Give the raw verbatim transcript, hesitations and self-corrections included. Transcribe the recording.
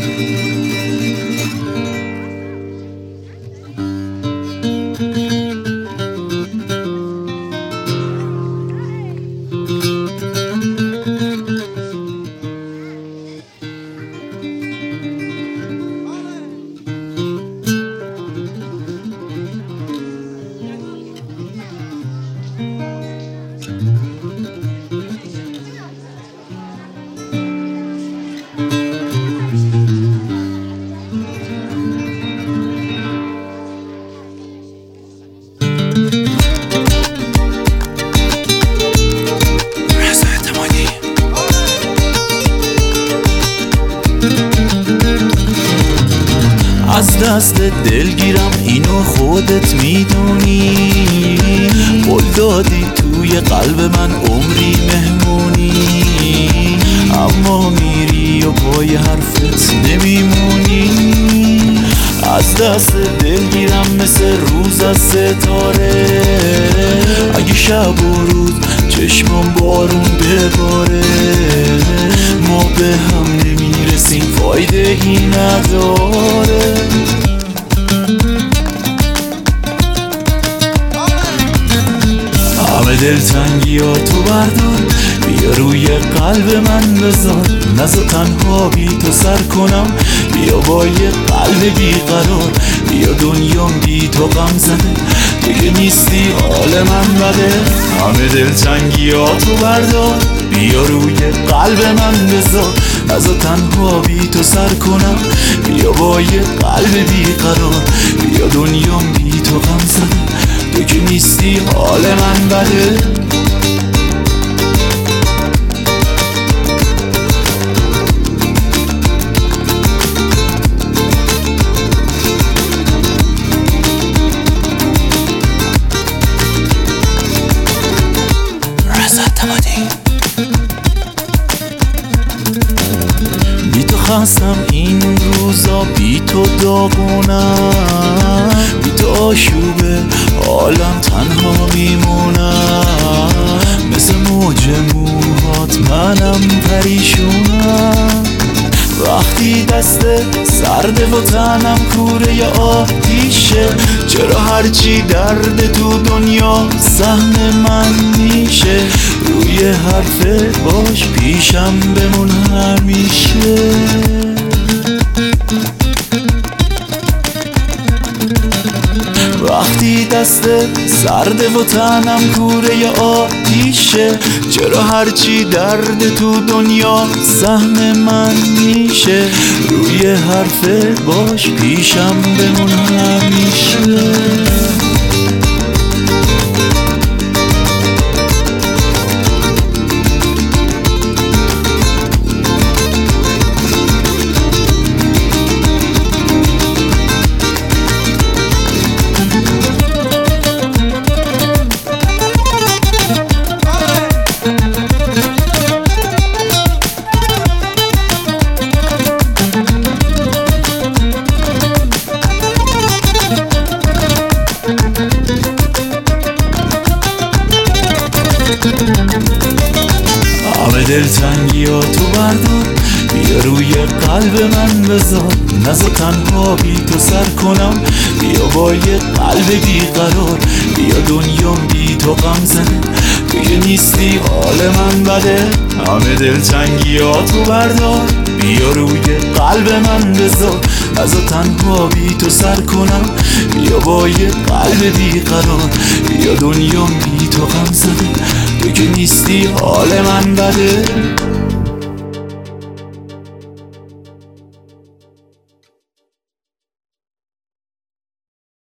از دست دلگیرم اینو خودت میدونی، قول دادی توی قلب من عمری مهمونی، اما میری و پای حرفت نمیمونی. از دست دلگیرم مثل روز از ستاره، اگه شب و روز چشمم بارون بباره، ما به هم نمیرسیم فایده ای نداره. همه دلتنگی ها تو بردار، بیا روی قلب من بذار، نزا تنها بی تو سر کنم، بیا با یه قلب بیقرار، بیا دنیام بی تو غم زده، دیگه نیستی حال من بده. همه دلتنگی ها تو بردار، بیا روی قلب من بذار، نزا تنها بی تو سر کنم، بیا با یه قلب بیقرار، بیا دنیام بی تو غم زده، تو که نیستی حال من بده. بی تو خستم این روزا، بی تو داغونم، بی تو آشوبه حالم تنها میمونم، مثل موج موهات منم پریشونم. وقتی دست سرده و تنم کوره ی آتیشه، چرا هرچی درد تو دنیا سهم من میشه، روی حرفت باش پیشم بمون همیشه. وقتی دست سرده و تنم کوره ی آتیشه، چرا هرچی درد تو دنیا سهم من میشه، روی حرفت باش پیشم بمون همیشه. همه دلتنگی ها تو بردار، بیا روی قلب من بذار، نزا تنها بی تو سر کنم، بیا با یه قلب بیقرار، بیا دنیام بی تو غم زده، دیگه نیستی حال من بده. همه دلتنگی ها تو بردار، بیا روی قلب من بذار، نزا تنها بی تو سر کنم، بیا با یه قلب بیقرار، بیا دنیام بی تو غم زده، تو که نیستی حال من بده.